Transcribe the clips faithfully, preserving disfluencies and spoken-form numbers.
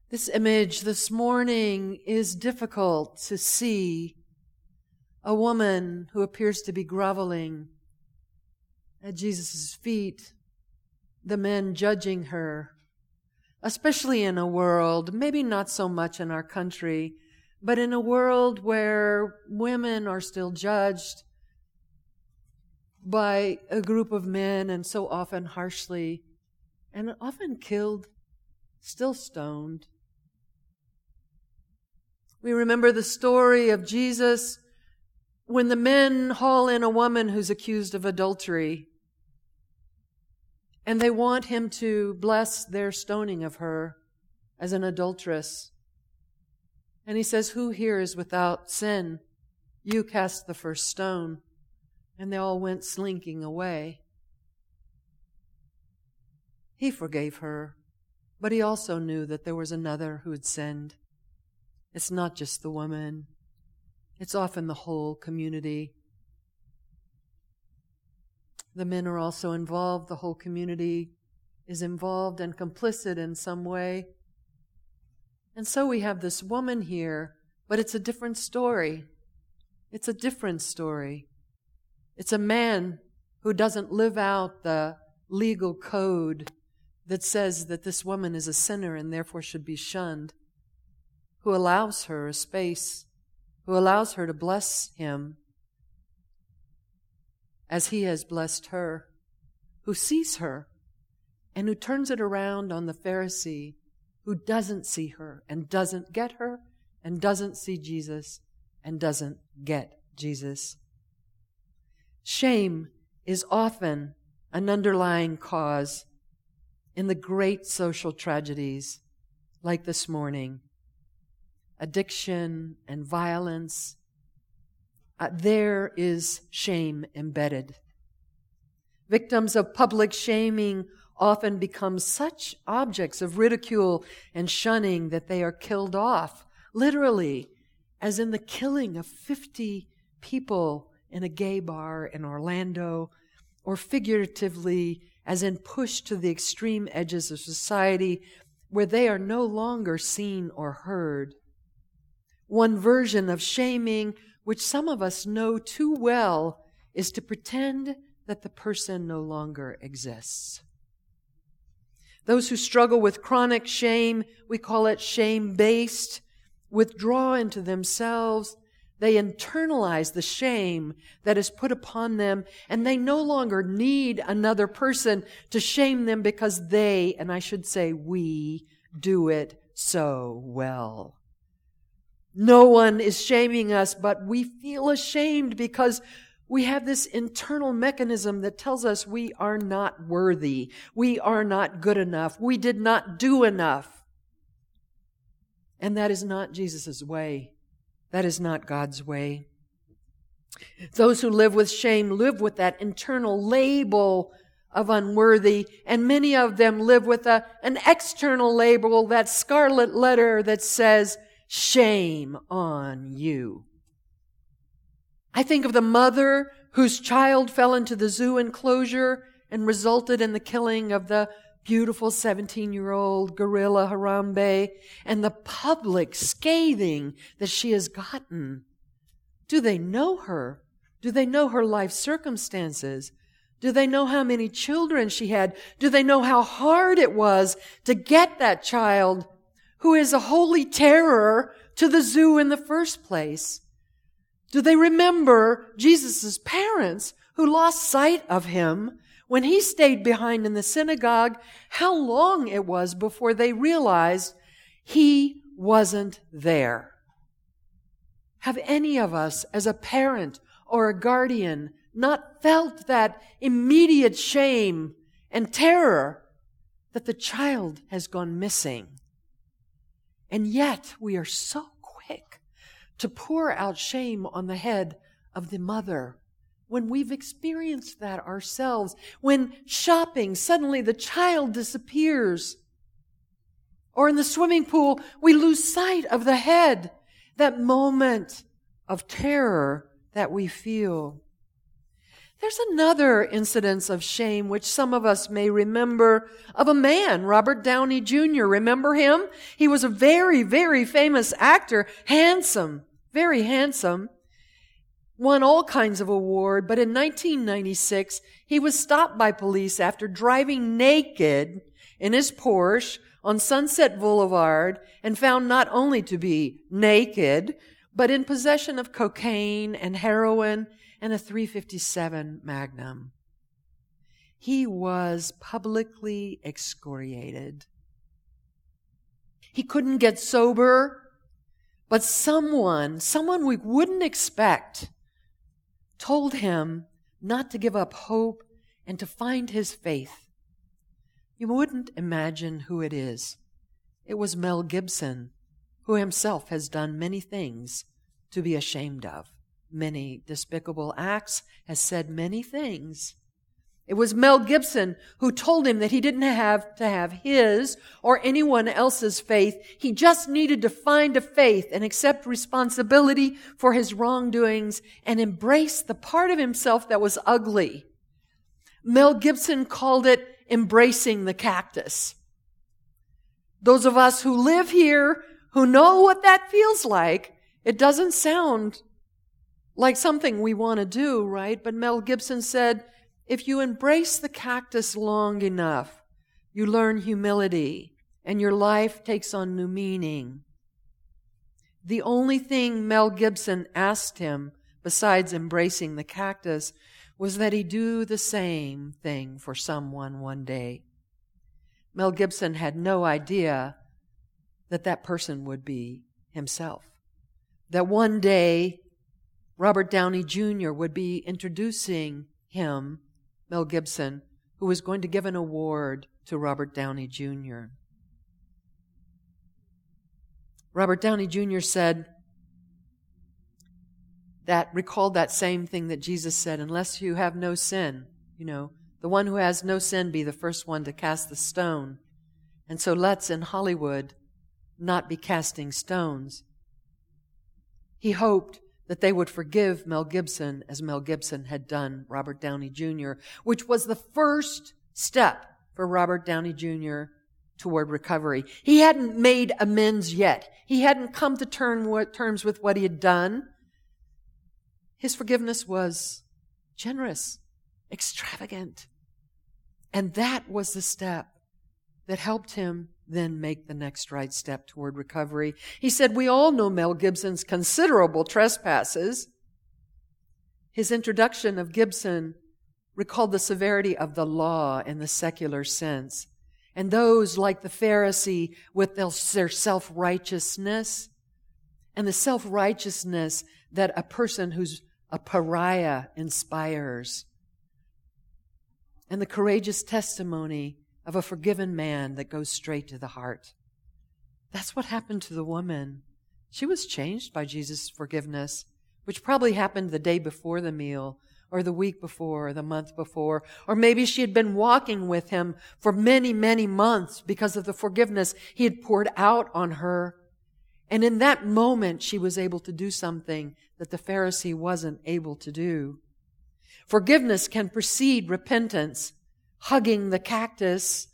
This image this morning is difficult to see. A woman who appears to be groveling at Jesus' feet, the men judging her, especially in a world, maybe not so much in our country, but in a world where women are still judged by a group of men, and so often harshly, and often killed, still stoned. We remember the story of Jesus when the men haul in a woman who's accused of adultery, and they want him to bless their stoning of her as an adulteress. And he says, "Who here is without sin? You cast the first stone." And they all went slinking away. He forgave her, but he also knew that there was another who had sinned. It's not just the woman. It's often the whole community. The men are also involved. The whole community is involved and complicit in some way. And so we have this woman here, but it's a different story. It's a different story. It's a man who doesn't live out the legal code that says that this woman is a sinner and therefore should be shunned, who allows her a space, who allows her to bless him as he has blessed her, who sees her and who turns it around on the Pharisee who doesn't see her and doesn't get her and doesn't see Jesus and doesn't get Jesus. Shame is often an underlying cause in the great social tragedies like this morning. Addiction and violence, uh, there is shame embedded. Victims of public shaming often become such objects of ridicule and shunning that they are killed off, literally, as in the killing of fifty people in a gay bar in Orlando, or figuratively, as in pushed to the extreme edges of society where they are no longer seen or heard. One version of shaming, which some of us know too well, is to pretend that the person no longer exists. Those who struggle with chronic shame, we call it shame-based, withdraw into themselves. They internalize the shame that is put upon them, and they no longer need another person to shame them because they, and I should say we, do it so well. No one is shaming us, but we feel ashamed because we have this internal mechanism that tells us we are not worthy. We are not good enough. We did not do enough. And that is not Jesus' way. That is not God's way. Those who live with shame live with that internal label of unworthy, and many of them live with a, an external label, that scarlet letter that says, "Shame on you." I think of the mother whose child fell into the zoo enclosure and resulted in the killing of the beautiful seventeen-year-old gorilla Harambe, and the public scathing that she has gotten. Do they know her? Do they know her life circumstances? Do they know how many children she had? Do they know how hard it was to get that child, who is a holy terror, to the zoo in the first place? Do they remember Jesus' parents who lost sight of him when he stayed behind in the synagogue, how long it was before they realized he wasn't there? Have any of us, as a parent or a guardian, not felt that immediate shame and terror that the child has gone missing? And yet we are so quick to pour out shame on the head of the mother when we've experienced that ourselves. When shopping, suddenly the child disappears. Or in the swimming pool, we lose sight of the head. That moment of terror that we feel. There's another incidence of shame which some of us may remember of a man, Robert Downey Junior Remember him? He was a very, very famous actor, handsome, very handsome, won all kinds of awards, but in nineteen ninety-six, he was stopped by police after driving naked in his Porsche on Sunset Boulevard and found not only to be naked, but in possession of cocaine and heroin and a three fifty-seven Magnum. He was publicly excoriated. He couldn't get sober, but someone, someone we wouldn't expect, told him not to give up hope and to find his faith. You wouldn't imagine who it is. It was Mel Gibson, who himself has done many things to be ashamed of, many despicable acts, has said many things. It was Mel Gibson who told him that he didn't have to have his or anyone else's faith. He just needed to find a faith and accept responsibility for his wrongdoings and embrace the part of himself that was ugly. Mel Gibson called it embracing the cactus. Those of us who live here, who know what that feels like, it doesn't sound like something we want to do, right? But Mel Gibson said, if you embrace the cactus long enough, you learn humility and your life takes on new meaning. The only thing Mel Gibson asked him, besides embracing the cactus, was that he do the same thing for someone one day. Mel Gibson had no idea that that person would be himself. That one day, Robert Downey Junior would be introducing him, Mel Gibson, who was going to give an award to Robert Downey Junior Robert Downey Junior said that, recalled that same thing that Jesus said, unless you have no sin, you know, the one who has no sin be the first one to cast the stone. And so let's in Hollywood not be casting stones. He hoped that they would forgive Mel Gibson as Mel Gibson had done Robert Downey Junior, which was the first step for Robert Downey Junior toward recovery. He hadn't made amends yet. He hadn't come to term, terms with what he had done. His forgiveness was generous, extravagant. And that was the step that helped him then make the next right step toward recovery. He said, we all know Mel Gibson's considerable trespasses. His introduction of Gibson recalled the severity of the law in the secular sense. And those like the Pharisee with their self-righteousness and the self-righteousness that a person who's a pariah inspires. And the courageous testimony of a forgiven man that goes straight to the heart. That's what happened to the woman. She was changed by Jesus' forgiveness, which probably happened the day before the meal, or the week before, or the month before, or maybe she had been walking with him for many, many months because of the forgiveness he had poured out on her. And in that moment, she was able to do something that the Pharisee wasn't able to do. Forgiveness can precede repentance. Hugging the cactus,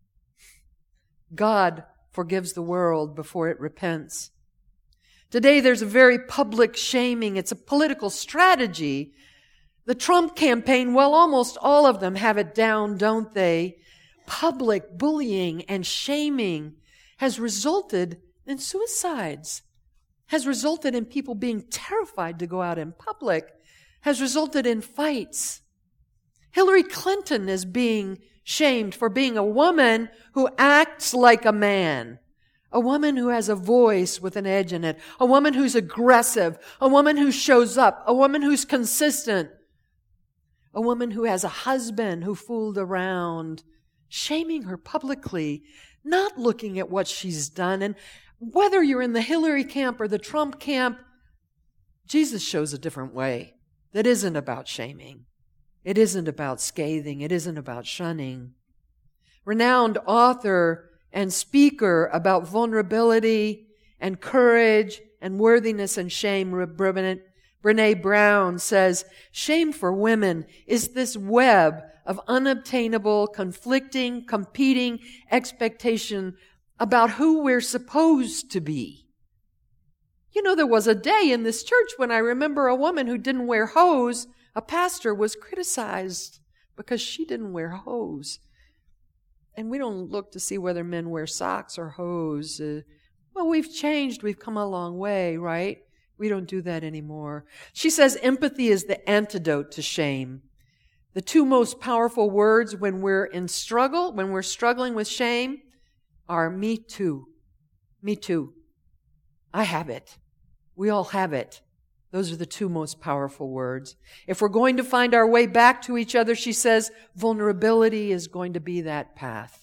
God forgives the world before it repents. Today there's a very public shaming. It's a political strategy. The Trump campaign, well, almost all of them have it down, don't they? Public bullying and shaming has resulted in suicides, has resulted in people being terrified to go out in public, has resulted in fights. Hillary Clinton is being shamed for being a woman who acts like a man, a woman who has a voice with an edge in it, a woman who's aggressive, a woman who shows up, a woman who's consistent, a woman who has a husband who fooled around, shaming her publicly, not looking at what she's done. And whether you're in the Hillary camp or the Trump camp, Jesus shows a different way that isn't about shaming. It isn't about scathing. It isn't about shunning. Renowned author and speaker about vulnerability and courage and worthiness and shame, Brene Brown says, shame for women is this web of unobtainable, conflicting, competing expectation about who we're supposed to be. You know, there was a day in this church when I remember a woman who didn't wear hose. A pastor was criticized because she didn't wear hose. And we don't look to see whether men wear socks or hose. Uh, well, we've changed. We've come a long way, right? We don't do that anymore. She says empathy is the antidote to shame. The two most powerful words when we're in struggle, when we're struggling with shame, are me too. Me too. I have it. We all have it. Those are the two most powerful words. If we're going to find our way back to each other, she says, vulnerability is going to be that path.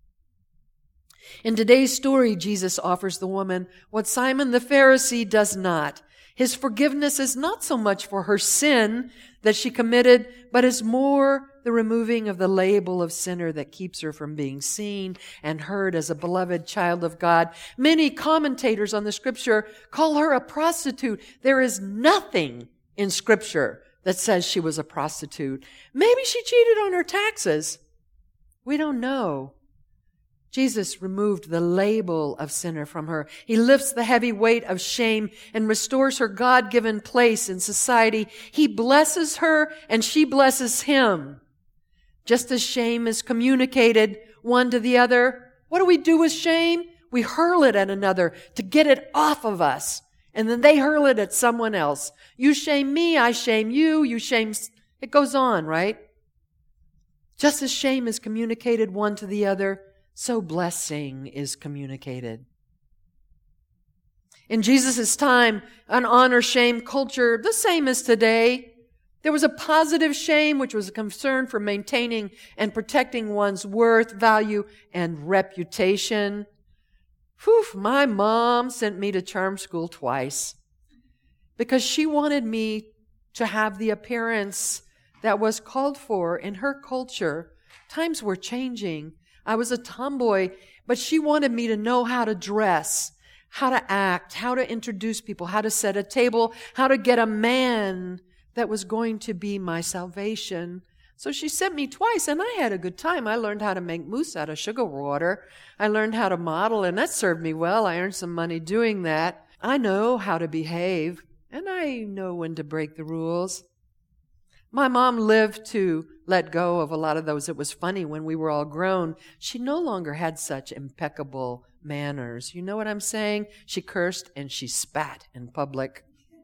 In today's story, Jesus offers the woman what Simon the Pharisee does not. His forgiveness is not so much for her sin that she committed, but is more the removing of the label of sinner that keeps her from being seen and heard as a beloved child of God. Many commentators on the Scripture call her a prostitute. There is nothing in Scripture that says she was a prostitute. Maybe she cheated on her taxes. We don't know. Jesus removed the label of sinner from her. He lifts the heavy weight of shame and restores her God-given place in society. He blesses her and she blesses him. Just as shame is communicated one to the other, what do we do with shame? We hurl it at another to get it off of us. And then they hurl it at someone else. You shame me, I shame you, you shame... It goes on, right? Just as shame is communicated one to the other, so blessing is communicated. In Jesus' time, an honor-shame culture, the same as today. There was a positive shame, which was a concern for maintaining and protecting one's worth, value, and reputation. Whew, my mom sent me to charm school twice because she wanted me to have the appearance that was called for in her culture. Times were changing. I was a tomboy, but she wanted me to know how to dress, how to act, how to introduce people, how to set a table, how to get a man that was going to be my salvation. So she sent me twice, and I had a good time. I learned how to make mousse out of sugar water. I learned how to model, and that served me well. I earned some money doing that. I know how to behave, and I know when to break the rules. My mom lived to let go of a lot of those. It was funny when we were all grown. She no longer had such impeccable manners. You know what I'm saying? She cursed and she spat in public.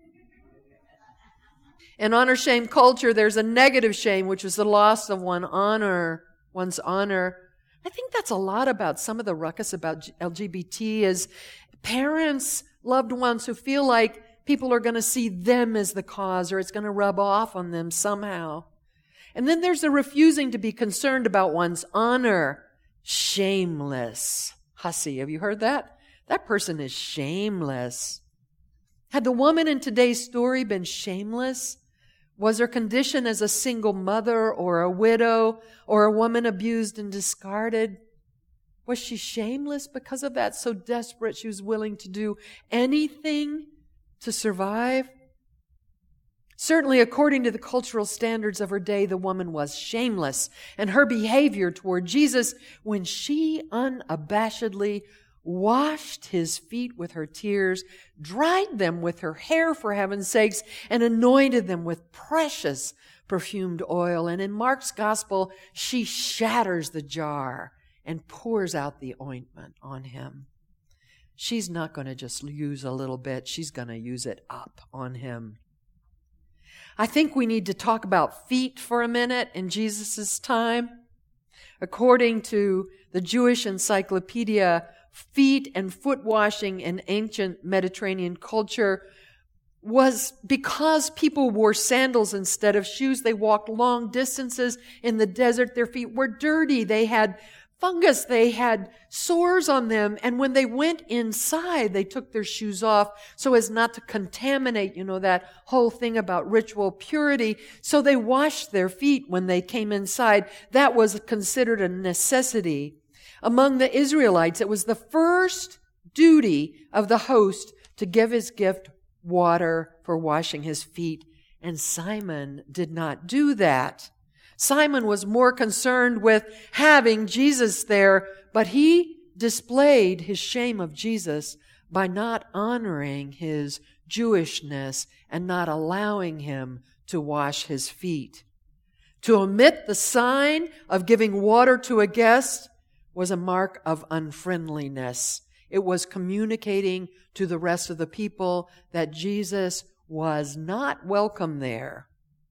In honor-shame culture, there's a negative shame, which is the loss of one honor, one's honor. I think that's a lot about some of the ruckus about L G B T is parents, loved ones who feel like people are going to see them as the cause or it's going to rub off on them somehow. And then there's the refusing to be concerned about one's honor. Shameless. Hussy, have you heard that? That person is shameless. Had the woman in today's story been shameless? Was her condition as a single mother or a widow or a woman abused and discarded? Was she shameless because of that? So desperate she was willing to do anything to survive? Certainly, according to the cultural standards of her day, the woman was shameless. And her behavior toward Jesus, when she unabashedly washed his feet with her tears, dried them with her hair, for heaven's sakes, and anointed them with precious perfumed oil. And in Mark's gospel, she shatters the jar and pours out the ointment on him. She's not going to just use a little bit. She's going to use it up on him. I think we need to talk about feet for a minute in Jesus' time. According to the Jewish Encyclopedia, feet and foot washing in ancient Mediterranean culture was because people wore sandals instead of shoes. They walked long distances in the desert. Their feet were dirty. They had fungus. They had sores on them. And when they went inside, they took their shoes off so as not to contaminate, you know, that whole thing about ritual purity. So they washed their feet when they came inside. That was considered a necessity. Among the Israelites, it was the first duty of the host to give his gift water for washing his feet, and Simon did not do that. Simon was more concerned with having Jesus there, but he displayed his shame of Jesus by not honoring his Jewishness and not allowing him to wash his feet. To omit the sign of giving water to a guest was a mark of unfriendliness. It was communicating to the rest of the people that Jesus was not welcome there.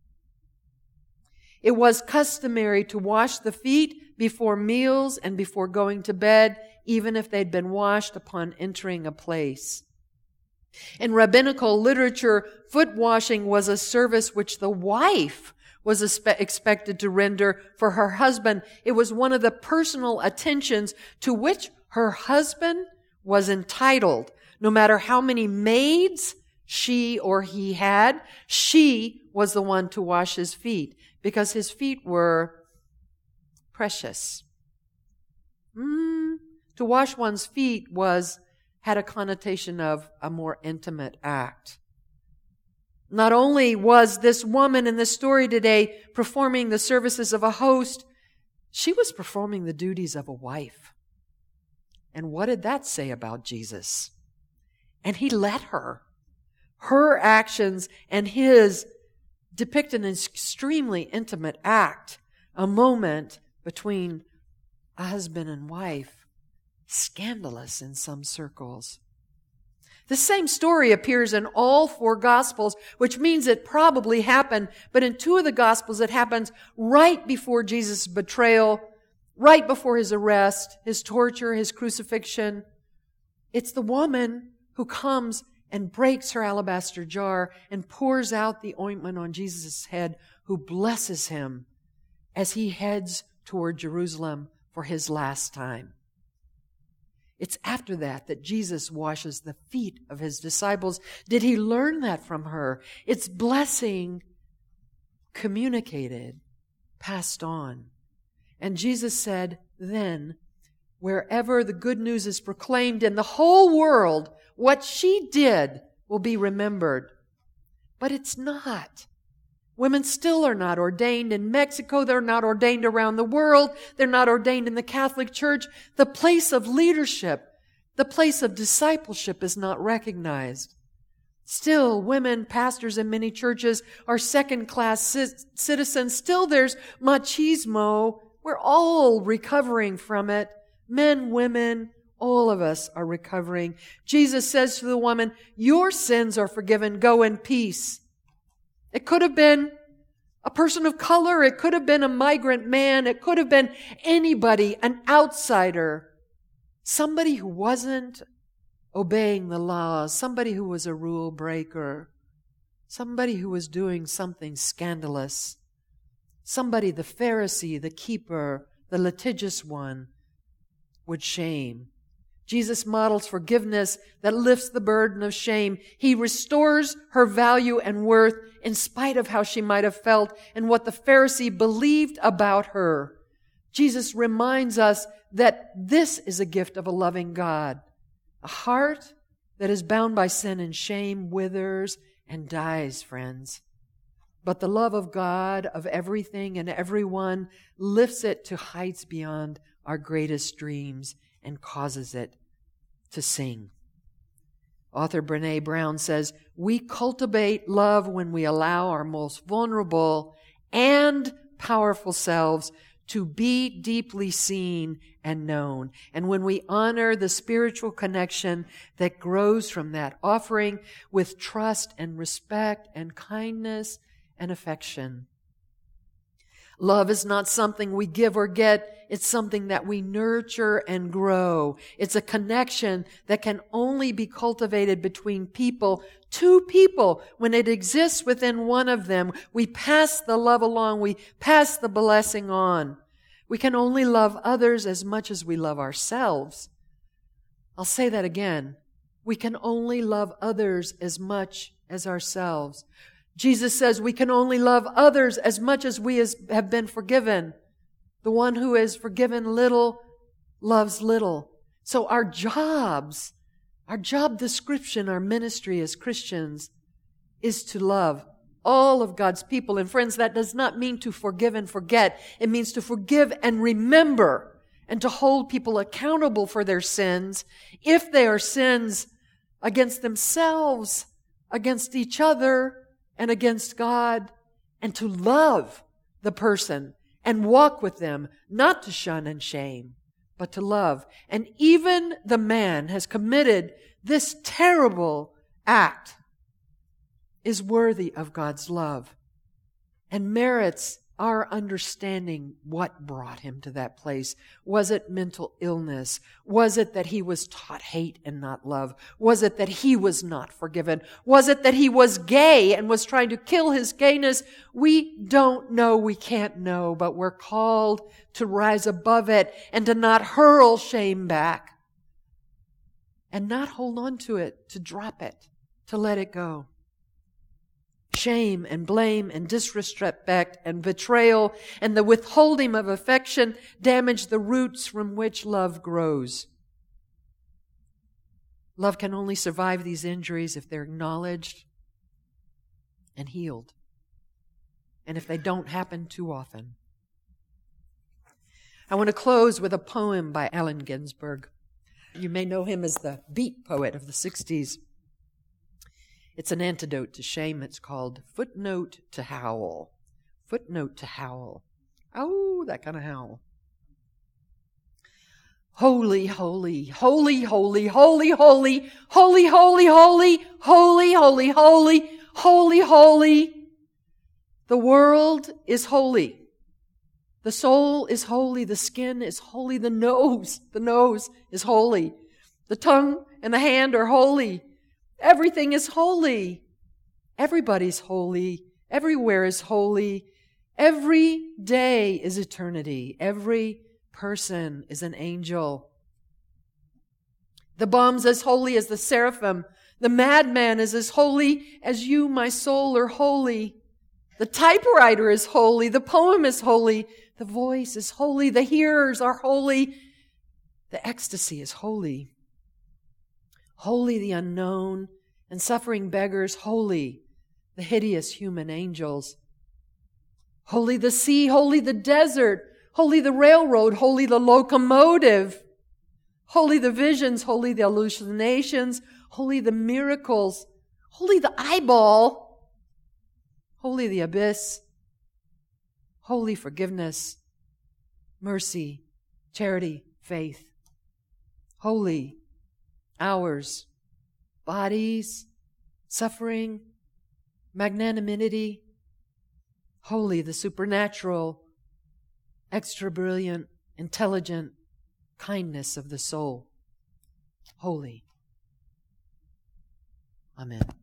It was customary to wash the feet before meals and before going to bed, even if they'd been washed upon entering a place. In rabbinical literature, foot washing was a service which the wife was expected to render for her husband. It was one of the personal attentions to which her husband was entitled. No matter how many maids she or he had, she was the one to wash his feet because his feet were precious. Mm, to wash one's feet was had a connotation of a more intimate act. Not only was this woman in the story today performing the services of a host, she was performing the duties of a wife. And what did that say about Jesus? And he let her. Her actions and his depict an extremely intimate act, a moment between a husband and wife, scandalous in some circles. The same story appears in all four Gospels, which means it probably happened, but in two of the Gospels it happens right before Jesus' betrayal, right before his arrest, his torture, his crucifixion. It's the woman who comes and breaks her alabaster jar and pours out the ointment on Jesus' head, who blesses him as he heads toward Jerusalem for his last time. It's after that that Jesus washes the feet of his disciples. Did he learn that from her? It's blessing communicated, passed on. And Jesus said, then, wherever the good news is proclaimed in the whole world, what she did will be remembered. But it's not. Women still are not ordained in Mexico. They're not ordained around the world. They're not ordained in the Catholic Church. The place of leadership, the place of discipleship is not recognized. Still, women pastors in many churches are second-class citizens. Still, there's machismo. We're all recovering from it. Men, women, all of us are recovering. Jesus says to the woman, your sins are forgiven. Go in peace. It could have been a person of color. It could have been a migrant man. It could have been anybody, an outsider, somebody who wasn't obeying the laws, somebody who was a rule breaker, somebody who was doing something scandalous, somebody, the Pharisee, the keeper, the litigious one, would shame. Jesus models forgiveness that lifts the burden of shame. He restores her value and worth in spite of how she might have felt and what the Pharisee believed about her. Jesus reminds us that this is a gift of a loving God. A heart that is bound by sin and shame withers and dies, friends. But the love of God, of everything and everyone, lifts it to heights beyond our greatest dreams and causes it to sing. Author Brené Brown says, we cultivate love when we allow our most vulnerable and powerful selves to be deeply seen and known. And when we honor the spiritual connection that grows from that, offering with trust and respect and kindness and affection. Love is not something we give or get. It's something that we nurture and grow. It's a connection that can only be cultivated between people, two people. When it exists within one of them, we pass the love along. We pass the blessing on. We can only love others as much as we love ourselves. I'll say that again. We can only love others as much as ourselves. Jesus says we can only love others as much as we has, have been forgiven. The one who is forgiven little loves little. So our jobs, Our job description, our ministry as Christians is to love all of God's people. And friends, that does not mean to forgive and forget. It means to forgive and remember and to hold people accountable for their sins if they are sins against themselves, against each other, and against God, and to love the person and walk with them, not to shun and shame, but to love. And even the man has committed this terrible act is worthy of God's love and merits our understanding what brought him to that place. Was it mental illness? Was it that he was taught hate and not love? Was it that he was not forgiven? Was it that he was gay and was trying to kill his gayness? We don't know, we can't know, but we're called to rise above it and to not hurl shame back and not hold on to it, to drop it, to let it go. Shame and blame and disrespect and betrayal and the withholding of affection damage the roots from which love grows. Love can only survive these injuries if they're acknowledged and healed, and if they don't happen too often. I want to close with a poem by Allen Ginsberg. You may know him as the beat poet of the sixties. It's an antidote to shame. It's called Footnote to Howl. Footnote to Howl. Oh, that kind of howl. Holy, holy, holy, holy, holy, holy, holy, holy, holy, holy, holy, holy, holy, holy. The world is holy. The soul is holy. The skin is holy. The nose, the nose is holy. The tongue and the hand are holy. Everything is holy. Everybody's holy. Everywhere is holy. Every day is eternity. Every person is an angel. The bomb's as holy as the seraphim. The madman is as holy as you, my soul, are holy. The typewriter is holy. The poem is holy. The voice is holy. The hearers are holy. The ecstasy is holy. Holy the unknown and suffering beggars, holy the hideous human angels. Holy the sea, holy the desert, holy the railroad, holy the locomotive, holy the visions, holy the hallucinations, holy the miracles, holy the eyeball, holy the abyss, holy forgiveness, mercy, charity, faith, holy ours, bodies, suffering, magnanimity, holy the supernatural, extra brilliant, intelligent kindness of the soul. Holy. Amen.